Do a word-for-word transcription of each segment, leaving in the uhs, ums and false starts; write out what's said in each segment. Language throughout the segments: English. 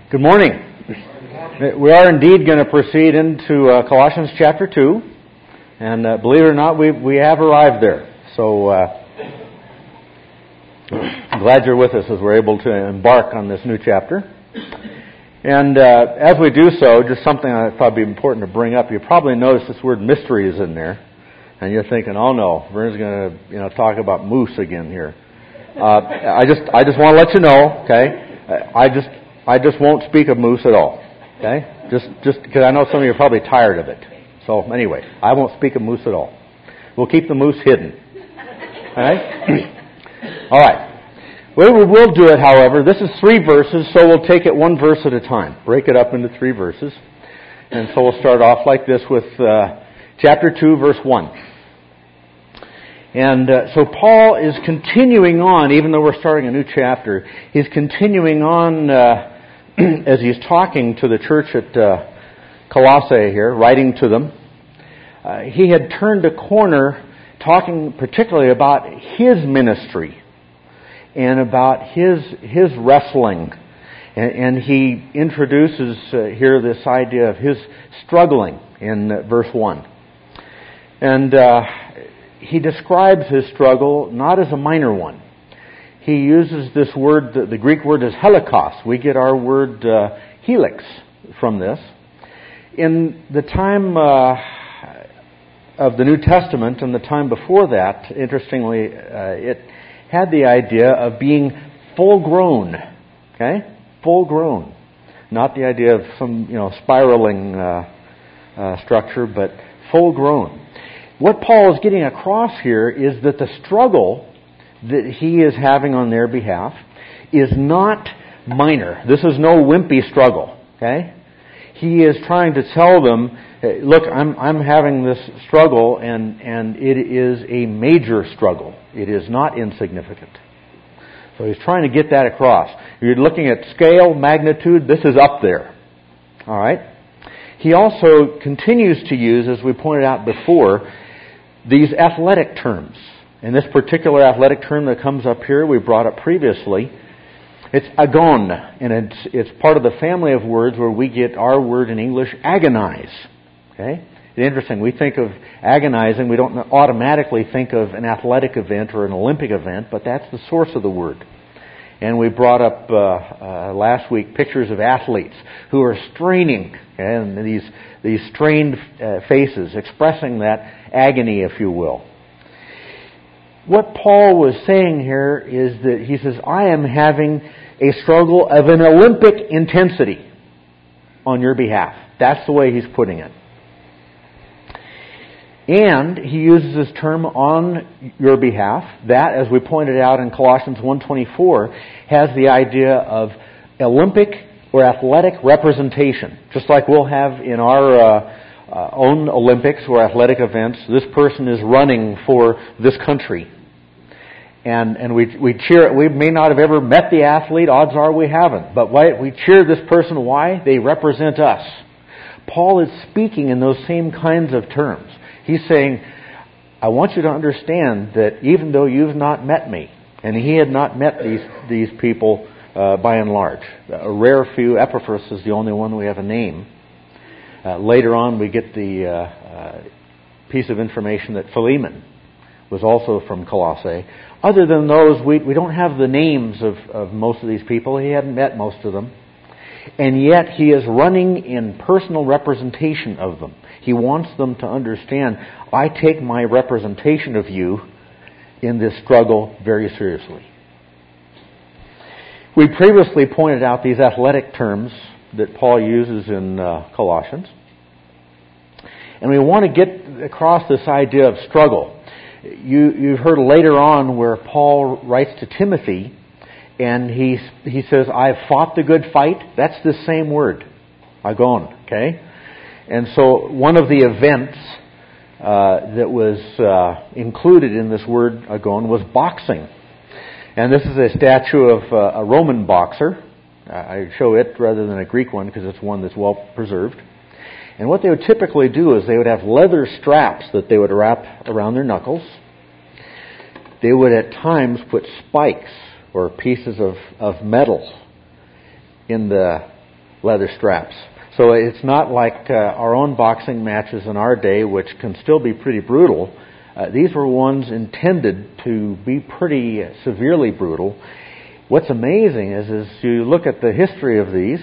Good morning. We are indeed going to proceed into uh, Colossians chapter two, and uh, believe it or not, we we have arrived there. So uh, I'm glad you're with us as we're able to embark on this new chapter. And uh, as we do so, just something I thought would be important to bring up. You probably noticed this word mystery is in there, and you're thinking, "Oh no, Vern's going to you know talk about moose again here." Uh, I just I just want to let you know, okay? I just I just won't speak of moose at all, okay? Just just because I know some of you are probably tired of it. So anyway, I won't speak of moose at all. We'll keep the moose hidden. All right? All right. We will do it, however. This is three verses, so we'll take it one verse at a time. Break it up into three verses. And so we'll start off like this with uh, chapter two, verse one. And uh, so Paul is continuing on, even though we're starting a new chapter, he's continuing on uh, as he's talking to the church at uh, Colossae here, writing to them. Uh, he had turned a corner talking particularly about his ministry and about his his wrestling. And, and he introduces uh, here this idea of his struggling in uh, verse one. And uh, he describes his struggle not as a minor one. He uses this word, the, the Greek word is helikos. We get our word uh, helix from this. In the time uh, of the New Testament and the time before that, interestingly, uh, it had the idea of being full grown. Okay? Full grown. Not the idea of some, you know, spiraling uh, uh, structure, but full grown. What Paul is getting across here is that the struggle that he is having on their behalf is not minor. This is no wimpy struggle. Okay? He is trying to tell them, hey, look, I'm I'm having this struggle, and and it is a major struggle. It is not insignificant. So he's trying to get that across. You're looking at scale, magnitude. This is up there. All right. He also continues to use, as we pointed out before, these athletic terms. And this particular athletic term that comes up here, we brought up previously, it's agon, and it's it's part of the family of words where we get our word in English, agonize. Okay? It's interesting. We think of agonizing, we don't automatically think of an athletic event or an Olympic event, but that's the source of the word. And we brought up uh, uh, last week pictures of athletes who are straining, okay, and these these strained uh, faces, expressing that agony, if you will. What Paul was saying here is that he says, I am having a struggle of an Olympic intensity on your behalf. That's the way he's putting it. And he uses this term on your behalf. That, as we pointed out in Colossians one twenty-four, has the idea of Olympic or athletic representation. Just like we'll have in our uh, uh, own Olympics or athletic events, this person is running for this country. And and we we cheer. We may not have ever met the athlete. Odds are we haven't. But why, we cheer this person. Why? They represent us. Paul is speaking in those same kinds of terms. He's saying, I want you to understand that even though you've not met me, and he had not met these these people uh, by and large, a rare few. Epaphras is the only one we have a name. Uh, later on, we get the uh, uh, piece of information that Philemon was also from Colossae. Other than those, we we don't have the names of, of most of these people. He hadn't met most of them. And yet he is running in personal representation of them. He wants them to understand, I take my representation of you in this struggle very seriously. We previously pointed out these athletic terms that Paul uses in uh, Colossians. And we want to get across this idea of struggle. You, you've heard later on where Paul writes to Timothy, and he he says, I've fought the good fight. That's the same word, agon, okay? And so one of the events uh, that was uh, included in this word agon was boxing. And this is a statue of uh, a Roman boxer. I show it rather than a Greek one because it's one that's well preserved. And what they would typically do is they would have leather straps that they would wrap around their knuckles. They would at times put spikes or pieces of, of metal in the leather straps. So it's not like uh, our own boxing matches in our day, which can still be pretty brutal. Uh, these were ones intended to be pretty severely brutal. What's amazing is, is you look at the history of these,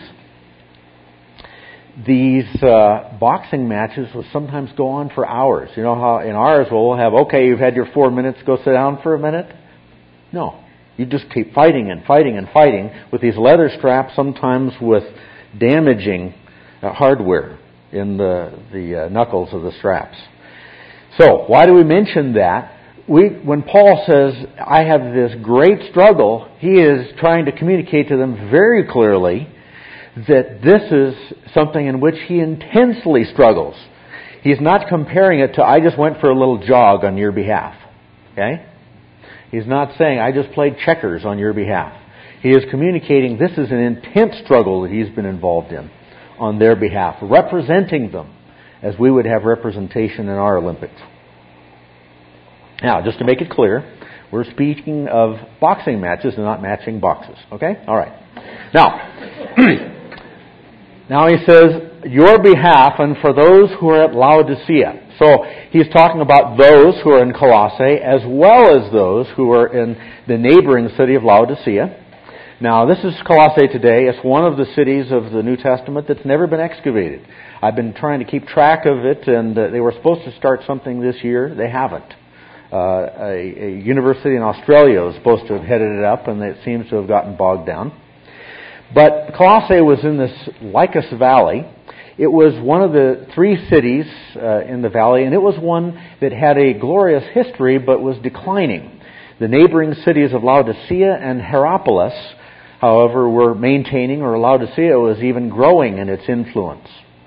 these uh, boxing matches will sometimes go on for hours. You know how in ours we'll have, okay, you've had your four minutes, go sit down for a minute? No. You just keep fighting and fighting and fighting with these leather straps, sometimes with damaging uh, hardware in the, the uh, knuckles of the straps. So, why do we mention that? We, when Paul says, I have this great struggle, he is trying to communicate to them very clearly that this is something in which he intensely struggles. He's not comparing it to, I just went for a little jog on your behalf. Okay? He's not saying, I just played checkers on your behalf. He is communicating this is an intense struggle that he's been involved in on their behalf, representing them as we would have representation in our Olympics. Now, just to make it clear, we're speaking of boxing matches and not matching boxes. Okay? All right. Now, now he says, your behalf and for those who are at Laodicea. So he's talking about those who are in Colossae as well as those who are in the neighboring city of Laodicea. Now, this is Colossae today. It's one of the cities of the New Testament that's never been excavated. I've been trying to keep track of it, and uh, they were supposed to start something this year. They haven't. Uh, a, a university in Australia was supposed to have headed it up, and it seems to have gotten bogged down. But Colossae was in this Lycus Valley. It was one of the three cities uh, in the valley, and it was one that had a glorious history but was declining. The neighboring cities of Laodicea and Hierapolis, however, were maintaining, or Laodicea was even growing in its influence.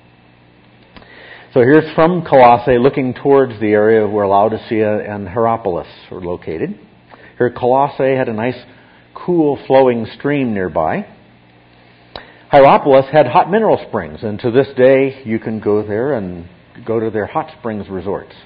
So here's from Colossae looking towards the area where Laodicea and Hierapolis were located. Here Colossae had a nice, cool, flowing stream nearby. Hierapolis had hot mineral springs, and to this day you can go there and go to their hot springs resorts.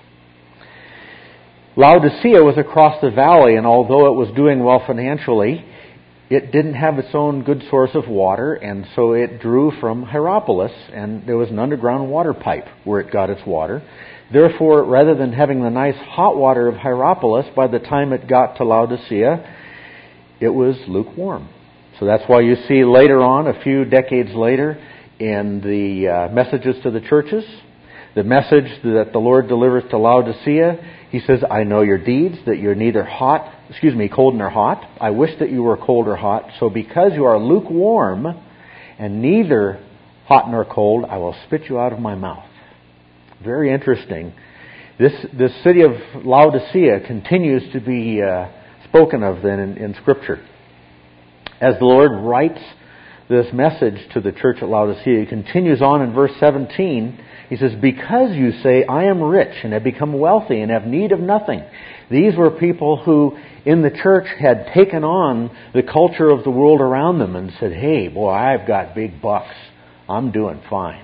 Laodicea was across the valley, and although it was doing well financially, it didn't have its own good source of water, and so it drew from Hierapolis, and there was an underground water pipe where it got its water. Therefore, rather than having the nice hot water of Hierapolis, by the time it got to Laodicea, it was lukewarm. So that's why you see later on, a few decades later, in the uh, messages to the churches, the message that the Lord delivers to Laodicea, He says, I know your deeds, that you're neither hot, excuse me, cold nor hot. I wish that you were cold or hot. So because you are lukewarm and neither hot nor cold, I will spit you out of my mouth. Very interesting. This this city of Laodicea continues to be uh, spoken of then in, in Scripture. As the Lord writes this message to the church at Laodicea, He continues on in verse seventeen. He says, because you say, I am rich and have become wealthy and have need of nothing. These were people who in the church had taken on the culture of the world around them and said, hey, boy, I've got big bucks. I'm doing fine.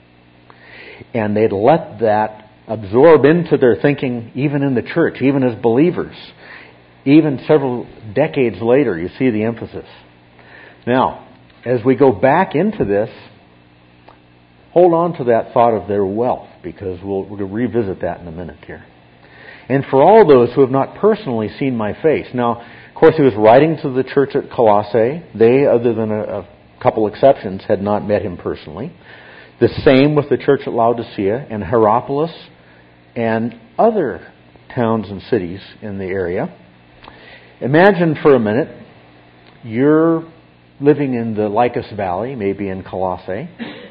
And they'd let that absorb into their thinking even in the church, even as believers. Even several decades later, you see the emphasis. Now, as we go back into this, hold on to that thought of their wealth, because we'll, we'll revisit that in a minute here. And for all those who have not personally seen my face. Now, of course, he was writing to the church at Colossae. They, other than a, a couple exceptions, had not met him personally. The same with the church at Laodicea and Hierapolis and other towns and cities in the area. Imagine for a minute, you're living in the Lycus Valley, maybe in Colossae.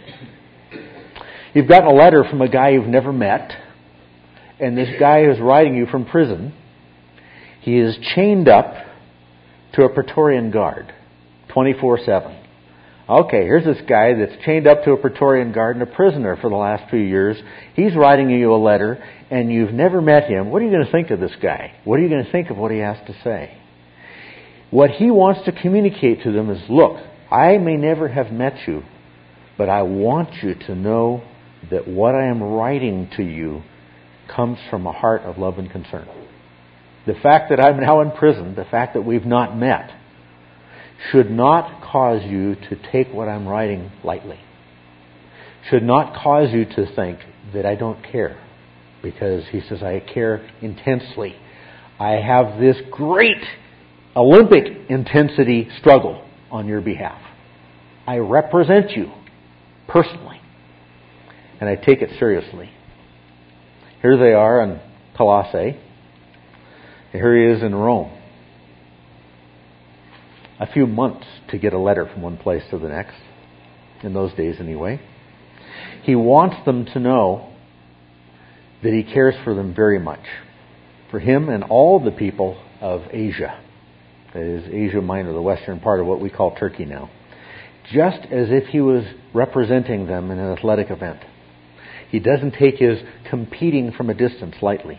You've gotten a letter from a guy you've never met, and this guy is writing you from prison. He is chained up to a Praetorian guard, twenty-four seven. Okay, here's this guy that's chained up to a Praetorian guard and a prisoner for the last few years. He's writing you a letter, and you've never met him. What are you going to think of this guy? What are you going to think of what he has to say? What he wants to communicate to them is, look, I may never have met you, but I want you to know that what I am writing to you comes from a heart of love and concern. The fact that I'm now in prison, the fact that we've not met, should not cause you to take what I'm writing lightly. Should not cause you to think that I don't care. Because he says, I care intensely. I have this great Olympic intensity struggle on your behalf. I represent you personally. And I take it seriously. Here they are in Colossae. Here he is in Rome. A few months to get a letter from one place to the next. In those days anyway. He wants them to know that he cares for them very much. For him and all the people of Asia. That is Asia Minor, the western part of what we call Turkey now. Just as if he was representing them in an athletic event. He doesn't take his competing from a distance lightly.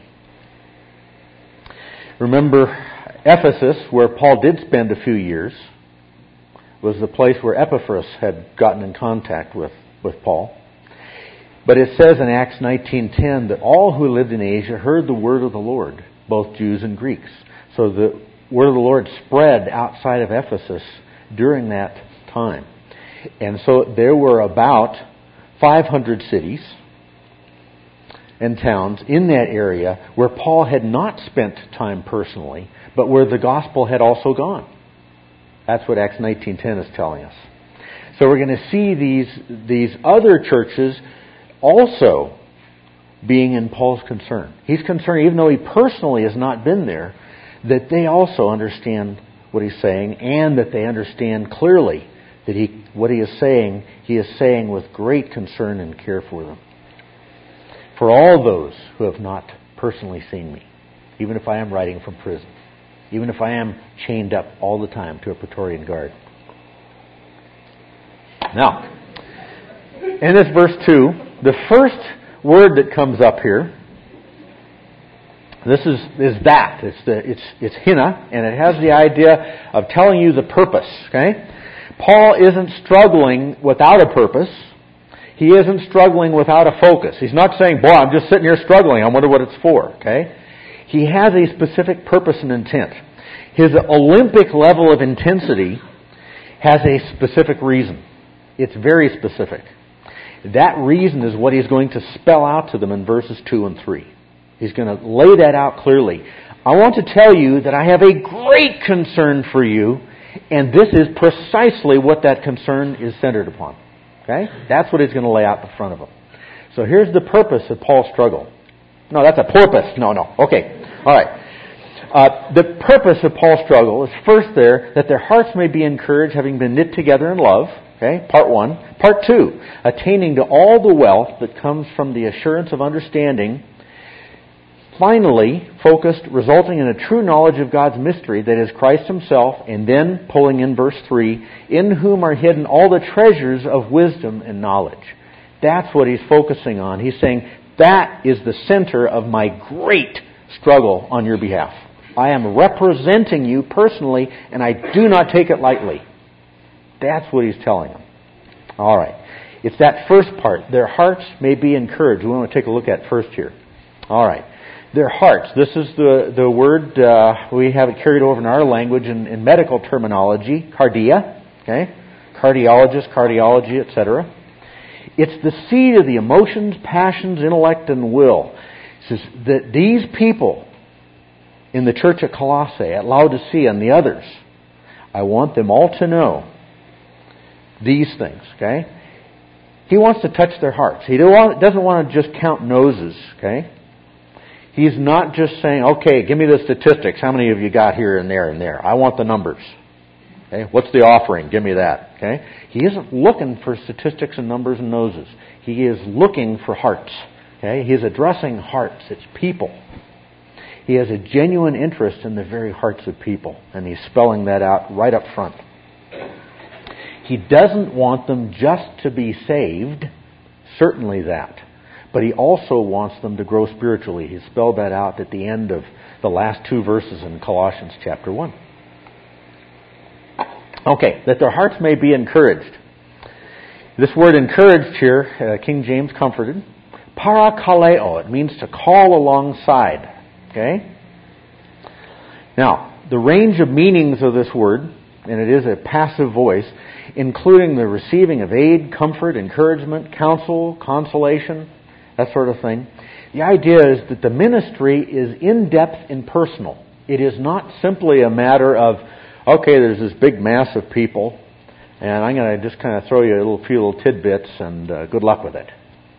Remember, Ephesus, where Paul did spend a few years, was the place where Epaphras had gotten in contact with, with Paul. But it says in Acts nineteen ten that all who lived in Asia heard the word of the Lord, both Jews and Greeks. So the word of the Lord spread outside of Ephesus during that time. And so there were about five hundred cities and towns in that area where Paul had not spent time personally, but where the gospel had also gone. That's what Acts nineteen ten is telling us. So we're going to see these, these other churches also being in Paul's concern. He's concerned, even though he personally has not been there, that they also understand what he's saying and that they understand clearly that he, what he is saying, he is saying with great concern and care for them. For all those who have not personally seen me, even if I am writing from prison, even if I am chained up all the time to a Praetorian guard. Now, in this verse two, the first word that comes up here, this is, is that. It's the it's it's hina, and it has the idea of telling you the purpose. Okay? Paul isn't struggling without a purpose. He isn't struggling without a focus. He's not saying, boy, I'm just sitting here struggling. I wonder what it's for. Okay? He has a specific purpose and intent. His Olympic level of intensity has a specific reason. It's very specific. That reason is what he's going to spell out to them in verses two and three. He's going to lay that out clearly. I want to tell you that I have a great concern for you, and this is precisely what that concern is centered upon. Okay? That's what he's going to lay out in front of them. So here's the purpose of Paul's struggle. No, that's a porpoise. No, no. Okay. All right. Uh, the purpose of Paul's struggle is first there, that their hearts may be encouraged, having been knit together in love. Okay, part one. Part two, attaining to all the wealth that comes from the assurance of understanding. Finally, focused, resulting in a true knowledge of God's mystery, that is Christ Himself, and then pulling in verse three, in whom are hidden all the treasures of wisdom and knowledge. That's what he's focusing on. He's saying, that is the center of my great struggle on your behalf. I am representing you personally, and I do not take it lightly. That's what he's telling them. All right. It's that first part. Their hearts may be encouraged. We want to take a look at first here. All right. Their hearts. This is the, the word, uh, we have it carried over in our language in, in medical terminology, cardia. Okay? Cardiologist, cardiology, et cetera. It's the seat of the emotions, passions, intellect, and will. It says that these people in the church at Colossae, at Laodicea, and the others, I want them all to know these things, okay? He wants to touch their hearts. He doesn't want to just count noses, okay? He's not just saying, okay, give me the statistics. How many of you got here and there and there? I want the numbers. Okay? What's the offering? Give me that. Okay? He isn't looking for statistics and numbers and noses. He is looking for hearts. Okay? He is addressing hearts. It's people. He has a genuine interest in the very hearts of people, and he's spelling that out right up front. He doesn't want them just to be saved, certainly that, but he also wants them to grow spiritually. He spelled that out at the end of the last two verses in Colossians chapter one. Okay, that their hearts may be encouraged. This word encouraged here, uh, King James comforted. Parakaleo, it means to call alongside. Okay? Now, the range of meanings of this word and it is a passive voice, including the receiving of aid, comfort, encouragement, counsel, consolation, that sort of thing. The idea is that the ministry is in-depth and personal. It is not simply a matter of, okay, there's this big mass of people, and I'm going to just kind of throw you a little, few little tidbits, and uh, good luck with it.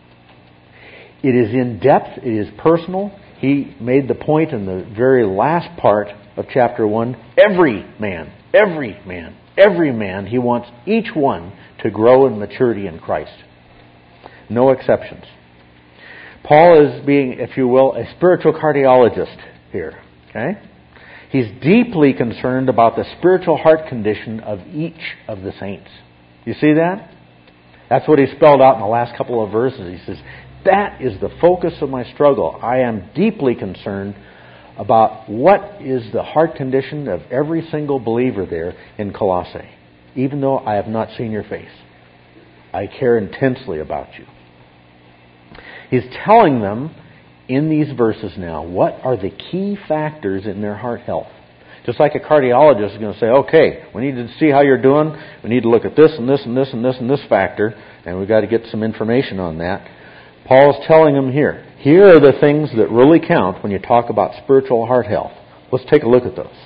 It is in-depth, it is personal. He made the point in the very last part of chapter one, every man, every man, every man, he wants each one to grow in maturity in Christ. No exceptions. Paul is being, if you will, a spiritual cardiologist here. Okay? He's deeply concerned about the spiritual heart condition of each of the saints. You see that? That's what he spelled out in the last couple of verses. He says, that is the focus of my struggle. I am deeply concerned about what is the heart condition of every single believer there in Colossae. Even though I have not seen your face, I care intensely about you. He's telling them in these verses now what are the key factors in their heart health. Just like a cardiologist is going to say, okay, we need to see how you're doing. We need to look at this and this and this and this and this factor, and we've got to get some information on that. Paul's telling them here, here are the things that really count when you talk about spiritual heart health. Let's take a look at those.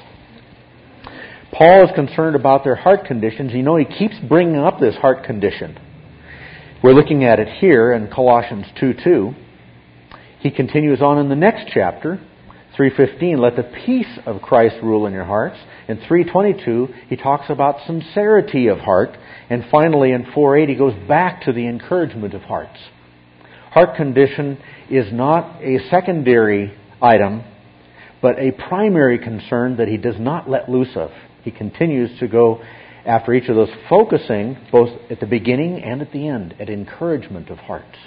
Paul is concerned about their heart conditions. You know, he keeps bringing up this heart condition. We're looking at it here in Colossians two two. He continues on in the next chapter, three fifteen, let the peace of Christ rule in your hearts. In three twenty-two, he talks about sincerity of heart. And finally, in four eight, he goes back to the encouragement of hearts. Heart condition is not a secondary item, but a primary concern that he does not let loose of. He continues to go after each of those, focusing both at the beginning and at the end at encouragement of hearts.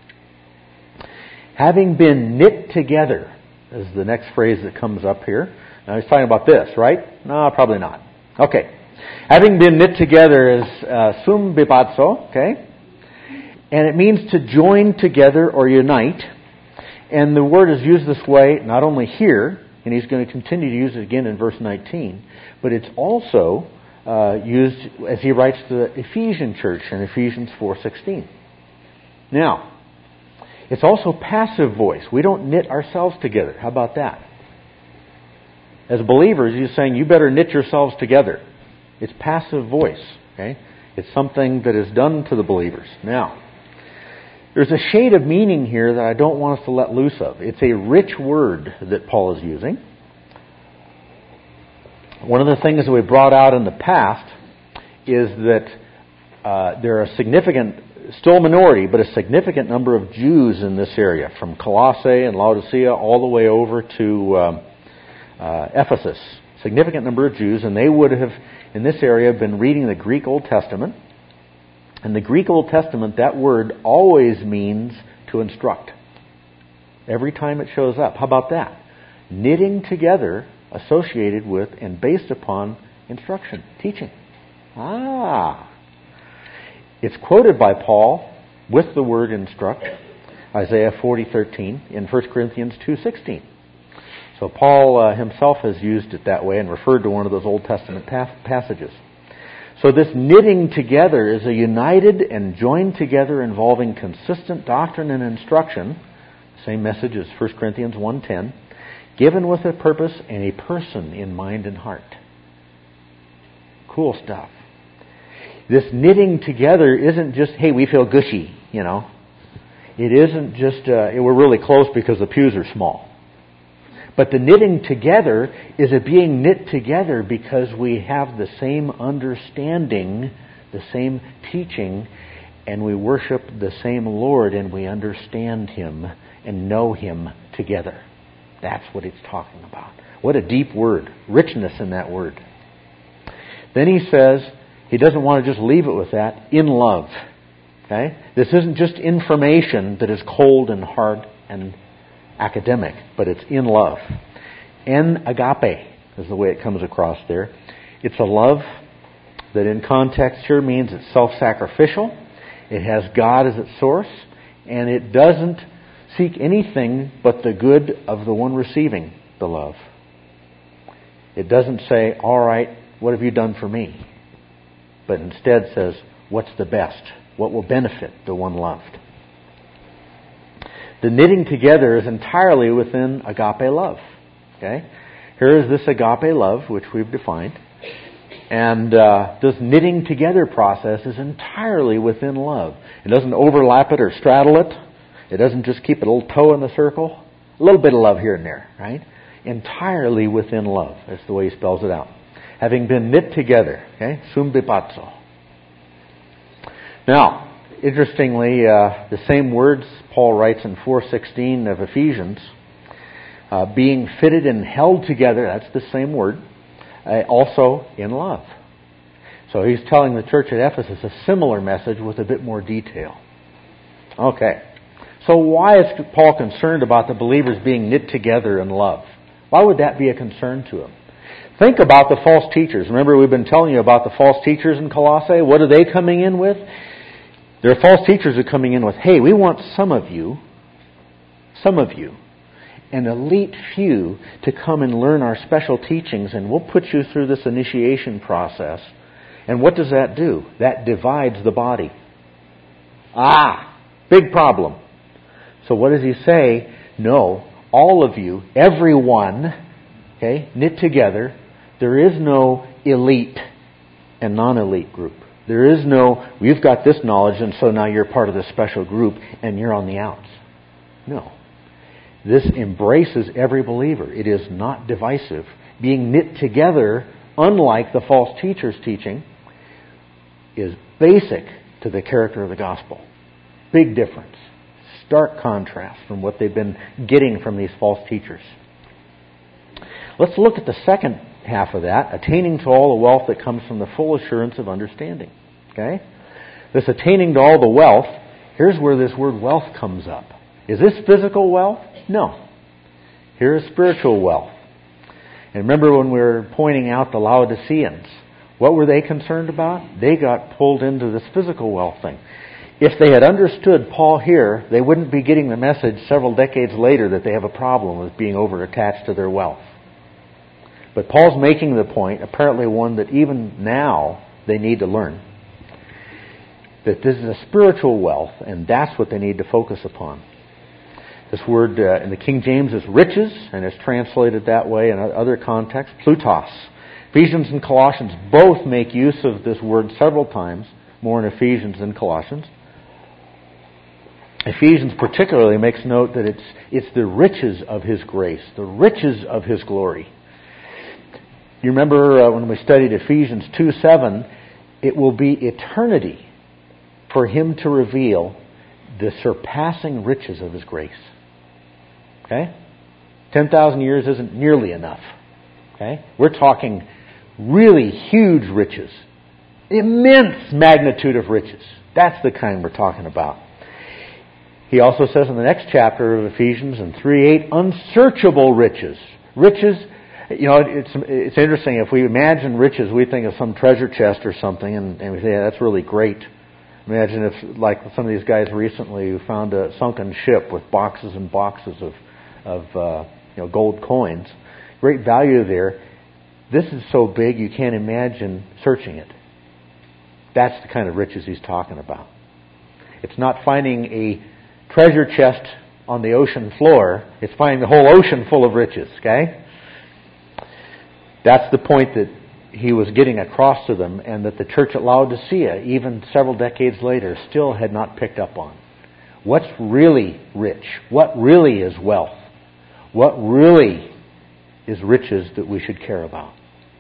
Having been knit together is the next phrase that comes up here. Now he's talking about this, right? No, probably not. Okay. Having been knit together is uh, sum bibatso, okay? And it means to join together or unite. And the word is used this way not only here, and he's going to continue to use it again in verse nineteen, but it's also uh, used as he writes to the Ephesian church in Ephesians four sixteen. Now, it's also passive voice. We don't knit ourselves together. How about that? As believers, he's saying you better knit yourselves together. It's passive voice. Okay? It's something that is done to the believers. Now, there's a shade of meaning here that I don't want us to let loose of. It's a rich word that Paul is using. One of the things that we brought out in the past is that uh, there are a significant, still a minority, but a significant number of Jews in this area, from Colossae and Laodicea all the way over to um, uh, Ephesus. Significant number of Jews, and they would have, in this area, been reading the Greek Old Testament. In the Greek Old Testament, that word always means to instruct. Every time it shows up. How about that? Knitting together, associated with and based upon instruction, teaching. Ah. It's quoted by Paul with the word instruct, Isaiah forty thirteen, in First Corinthians two sixteen. So Paul uh, himself has used it that way and referred to one of those Old Testament pa- passages. So this knitting together is a united and joined together involving consistent doctrine and instruction, same message as First Corinthians one ten, given with a purpose and a person in mind and heart. Cool stuff. This knitting together isn't just, hey, we feel gushy, you know. It isn't just, uh, we're really close because the pews are small. But the knitting together is a being knit together because we have the same understanding, the same teaching, and we worship the same Lord and we understand Him and know Him together. That's what it's talking about. What a deep word. Richness in that word. Then he says, he doesn't want to just leave it with that, in love. Okay? This isn't just information that is cold and hard and academic, but it's in love. En agape is the way it comes across there. It's a love that in context here means it's self-sacrificial. It has God as its source, and it doesn't seek anything but the good of the one receiving the love. It doesn't say, all right, what have you done for me? But instead says, what's the best? What will benefit the one loved? The knitting together is entirely within agape love. Okay? Here is this agape love, which we've defined. And uh, this knitting together process is entirely within love. It doesn't overlap it or straddle it. It doesn't just keep a little toe in the circle. A little bit of love here and there, right? Entirely within love. That's the way he spells it out. Having been knit together. Okay? Sumbipazzo. Now, interestingly, uh, the same words Paul writes in four sixteen of Ephesians, uh, being fitted and held together, that's the same word, uh, also in love. So he's telling the church at Ephesus a similar message with a bit more detail. Okay. So why is Paul concerned about the believers being knit together in love? Why would that be a concern to him? Think about the false teachers. Remember, we've been telling you about the false teachers in Colossae. What are they coming in with? There are false teachers who are coming in with, hey, we want some of you, some of you, an elite few to come and learn our special teachings, and we'll put you through this initiation process. And what does that do? That divides the body. Ah, big problem. So what does he say? No, all of you, everyone, okay, knit together. There is no elite and non-elite group. There is no, you've got this knowledge and so now you're part of this special group and you're on the outs. No. This embraces every believer. It is not divisive. Being knit together, unlike the false teacher's teaching, is basic to the character of the gospel. Big difference. Stark contrast from what they've been getting from these false teachers. Let's look at the second half of that, attaining to all the wealth that comes from the full assurance of understanding. Okay? This attaining to all the wealth, here's where this word wealth comes up. Is this physical wealth? No. Here is spiritual wealth. And remember when we were pointing out the Laodiceans, what were they concerned about? They got pulled into this physical wealth thing. If they had understood Paul here, they wouldn't be getting the message several decades later that they have a problem with being over-attached to their wealth. But Paul's making the point, apparently one that even now they need to learn, that this is a spiritual wealth, and that's what they need to focus upon. This word uh, in the King James is riches, and it's translated that way in other contexts, plutos. Ephesians and Colossians both make use of this word several times, more in Ephesians than Colossians. Ephesians particularly makes note that it's it's the riches of His grace, the riches of His glory. You remember uh, when we studied Ephesians two seven, it will be eternity for Him to reveal the surpassing riches of His grace. Okay? ten thousand years isn't nearly enough. Okay? We're talking really huge riches. Immense magnitude of riches. That's the kind we're talking about. He also says in the next chapter of Ephesians in three eight, unsearchable riches. Riches, you know, it's it's interesting. If we imagine riches, we think of some treasure chest or something, and, and we say, yeah, that's really great. Imagine if, like some of these guys recently who found a sunken ship with boxes and boxes of, of uh, you know, gold coins. Great value there. This is so big you can't imagine searching it. That's the kind of riches he's talking about. It's not finding a treasure chest on the ocean floor. It's finding the whole ocean full of riches, okay? That's the point that he was getting across to them, and that the church at Laodicea, even several decades later, still had not picked up on. What's really rich? What really is wealth? What really is riches that we should care about?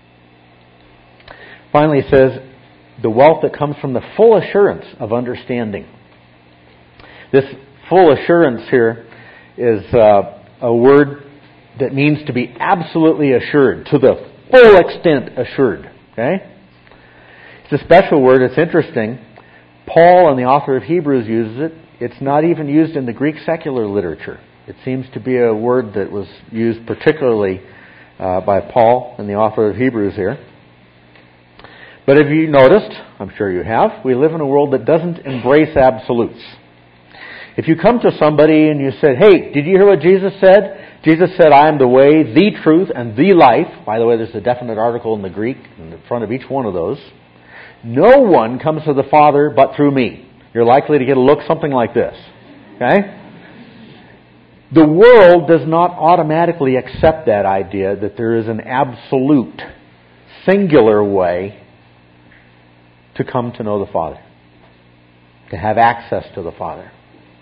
Finally, he says, the wealth that comes from the full assurance of understanding. This full assurance here is uh, a word that means to be absolutely assured, to the full extent assured. Okay? It's a special word. It's interesting. Paul, and the author of Hebrews, uses it. It's not even used in the Greek secular literature. It seems to be a word that was used particularly uh, by Paul and the author of Hebrews here. But have you noticed, I'm sure you have, we live in a world that doesn't embrace absolutes. If you come to somebody and you said, hey, did you hear what Jesus said? Jesus said, I am the way, the truth, and the life. By the way, there's a definite article in the Greek in the front of each one of those. No one comes to the Father but through me. You're likely to get a look something like this. Okay? The world does not automatically accept that idea that there is an absolute, singular way to come to know the Father, to have access to the Father.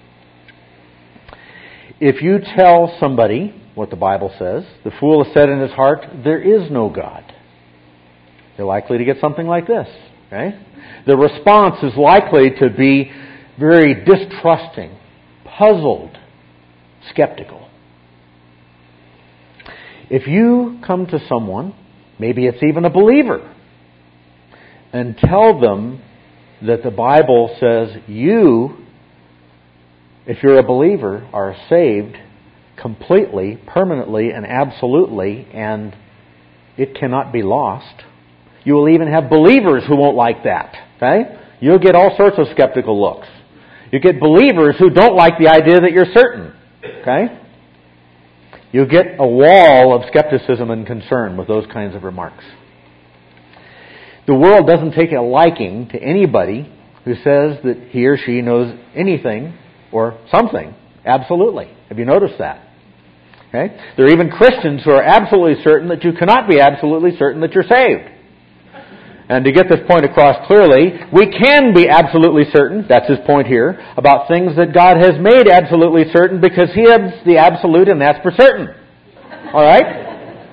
If you tell somebody what the Bible says, the fool has said in his heart, there is no God, they're likely to get something like this. Okay? The response is likely to be very distrusting, puzzled, skeptical. If you come to someone, maybe it's even a believer, and tell them that the Bible says you, if you're a believer, are saved completely, permanently, and absolutely, and it cannot be lost. You will even have believers who won't like that. Okay? You'll get all sorts of skeptical looks. You get believers who don't like the idea that you're certain. Okay? You get a wall of skepticism and concern with those kinds of remarks. The world doesn't take a liking to anybody who says that he or she knows anything or something absolutely. Have you noticed that? Okay? There are even Christians who are absolutely certain that you cannot be absolutely certain that you're saved. And to get this point across clearly, we can be absolutely certain, that's his point here, about things that God has made absolutely certain because He is the absolute and that's for certain. Alright?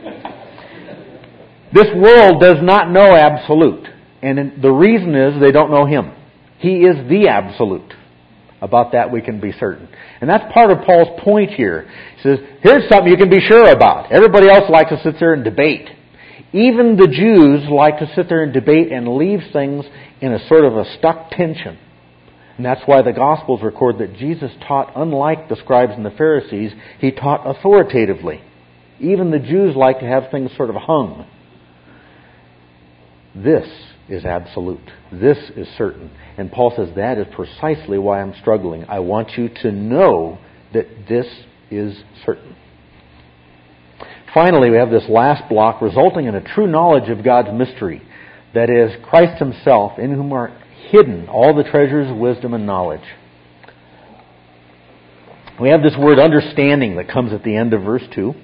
This world does not know absolute. And the reason is they don't know Him. He is the absolute. About that we can be certain. And that's part of Paul's point here. He says, here's something you can be sure about. Everybody else likes to sit there and debate. Even the Jews like to sit there and debate and leave things in a sort of a stuck tension. And that's why the Gospels record that Jesus taught, unlike the scribes and the Pharisees, He taught authoritatively. Even the Jews like to have things sort of hung. This is absolute. This is certain. And Paul says that is precisely why I'm struggling. I want you to know that this is certain. Finally, we have this last block, resulting in a true knowledge of God's mystery. That is, Christ Himself, in whom are hidden all the treasures of wisdom and knowledge. We have this word understanding that comes at the end of verse two.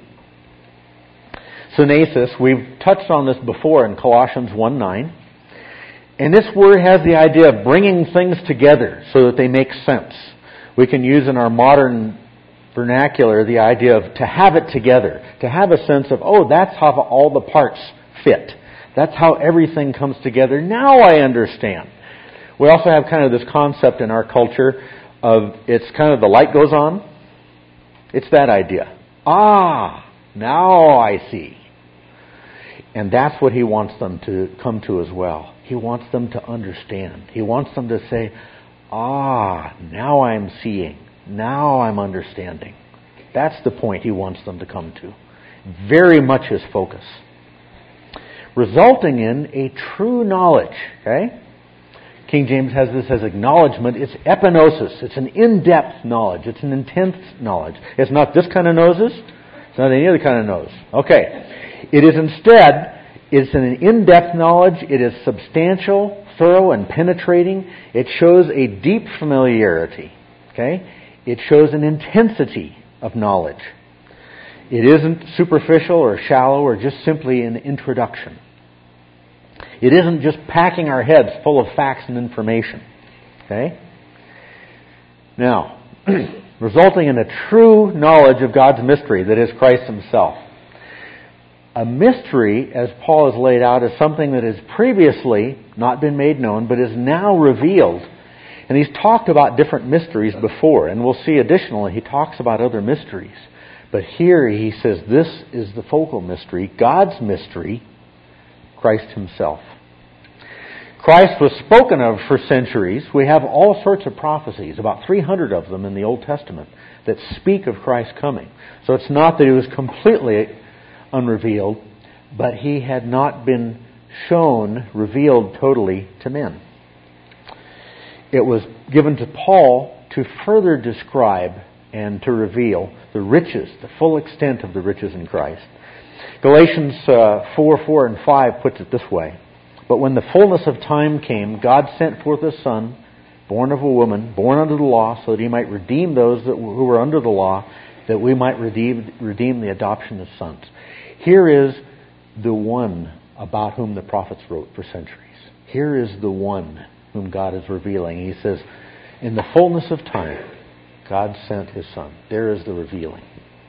Synesis, we've touched on this before in Colossians one nine. And this word has the idea of bringing things together so that they make sense. We can use in our modern vernacular the idea of to have it together, to have a sense of, oh, that's how all the parts fit. That's how everything comes together. Now I understand. We also have kind of this concept in our culture of it's kind of the light goes on. It's that idea. Ah, now I see. And that's what he wants them to come to as well. He wants them to understand. He wants them to say, ah, now I'm seeing. Now I'm understanding. That's the point he wants them to come to. Very much his focus. Resulting in a true knowledge. Okay? King James has this as acknowledgement. It's epinosis. It's an in-depth knowledge. It's an intense knowledge. It's not this kind of noses. It's not any other kind of nose. Okay. It is instead, it's an in-depth knowledge. It is substantial, thorough, and penetrating. It shows a deep familiarity. Okay? It shows an intensity of knowledge. It isn't superficial or shallow or just simply an introduction. It isn't just packing our heads full of facts and information. Okay? Now, resulting in a true knowledge of God's mystery, that is Christ Himself. A mystery, as Paul has laid out, is something that has previously not been made known, but is now revealed. And he's talked about different mysteries before, and we'll see additionally he talks about other mysteries. But here he says this is the focal mystery, God's mystery, Christ Himself. Christ was spoken of for centuries. We have all sorts of prophecies, about three hundred of them in the Old Testament, that speak of Christ coming. So it's not that He was completely unrevealed, but He had not been shown, revealed totally to men. It was given to Paul to further describe and to reveal the riches, the full extent of the riches in Christ. Galatians uh, four, four, and five puts it this way. But when the fullness of time came, God sent forth His Son, born of a woman, born under the law, so that He might redeem those that who were under the law, that we might redeem, redeem the adoption of sons. Here is the one about whom the prophets wrote for centuries. Here is the one whom God is revealing. He says, in the fullness of time, God sent His Son. There is the revealing.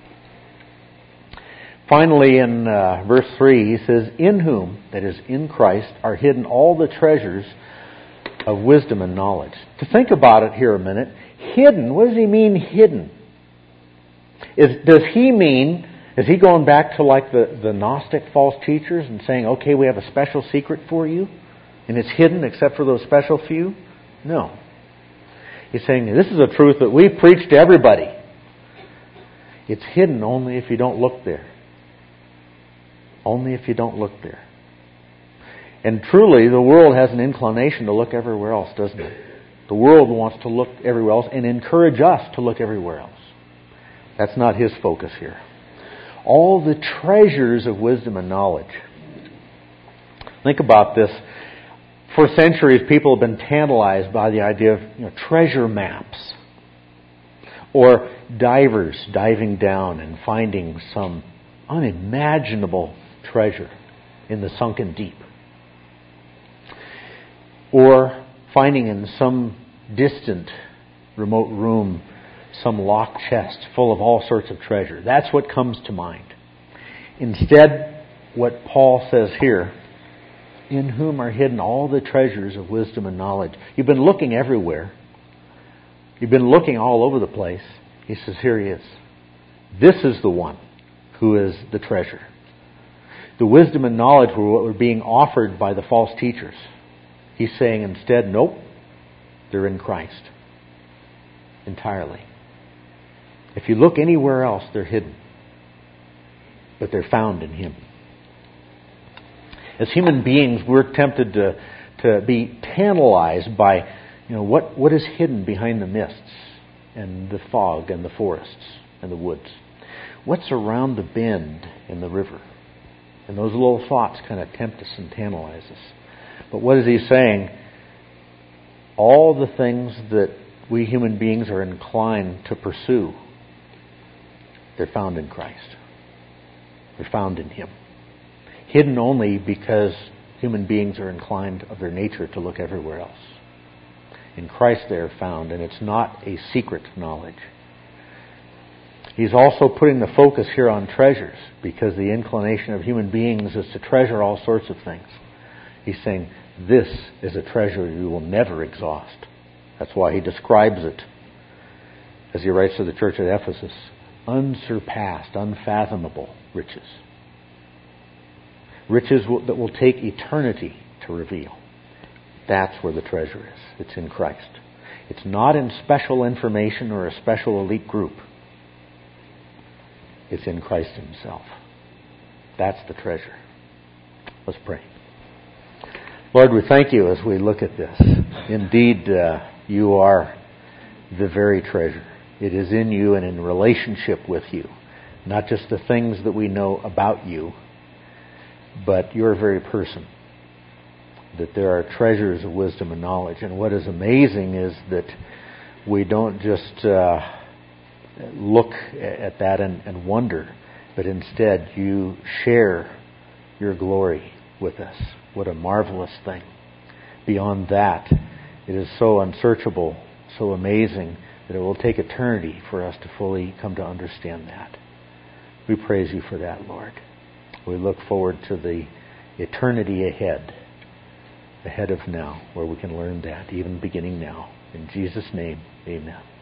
Finally, in uh, verse three, he says, in whom, that is, in Christ, are hidden all the treasures of wisdom and knowledge. To think about it here a minute, hidden, what does he mean hidden? Is, does he mean, is he going back to like the, the Gnostic false teachers and saying, okay, we have a special secret for you, and it's hidden except for those special few? No. He's saying, this is a truth that we preach to everybody. It's hidden only if you don't look there. Only if you don't look there. And truly, the world has an inclination to look everywhere else, doesn't it? The world wants to look everywhere else and encourage us to look everywhere else. That's not his focus here. All the treasures of wisdom and knowledge. Think about this. For centuries, people have been tantalized by the idea of you know, treasure maps. Or divers diving down and finding some unimaginable treasure in the sunken deep. Or finding in some distant, remote room some locked chest full of all sorts of treasure. That's what comes to mind. Instead, what Paul says here, in whom are hidden all the treasures of wisdom and knowledge. You've been looking everywhere. You've been looking all over the place. He says, here he is. This is the one who is the treasure. The wisdom and knowledge were what were being offered by the false teachers. He's saying instead, nope, they're in Christ. Entirely. If you look anywhere else, they're hidden. But they're found in Him. As human beings, we're tempted to, to be tantalized by, you know, what, what is hidden behind the mists and the fog and the forests and the woods. What's around the bend in the river? And those little thoughts kind of tempt us and tantalize us. But what is he saying? All the things that we human beings are inclined to pursue, they're found in Christ. They're found in Him. Hidden only because human beings are inclined of their nature to look everywhere else. In Christ they are found, and it's not a secret knowledge. He's also putting the focus here on treasures, because the inclination of human beings is to treasure all sorts of things. He's saying, this is a treasure you will never exhaust. That's why he describes it, as he writes to the church at Ephesus, unsurpassed, unfathomable riches. Riches that will take eternity to reveal. That's where the treasure is. It's in Christ. It's not in special information or a special elite group. It's in Christ Himself. That's the treasure. Let's pray. Lord, we thank You as we look at this. Indeed, uh, You are the very treasure. It is in You and in relationship with You. Not just the things that we know about You, but Your very person. That there are treasures of wisdom and knowledge. And what is amazing is that we don't just uh, look at that and, and wonder, but instead You share Your glory with us. What a marvelous thing. Beyond that, it is so unsearchable, so amazing, that it will take eternity for us to fully come to understand that. We praise You for that, Lord. We look forward to the eternity ahead, ahead of now, where we can learn that, even beginning now. In Jesus' name, amen.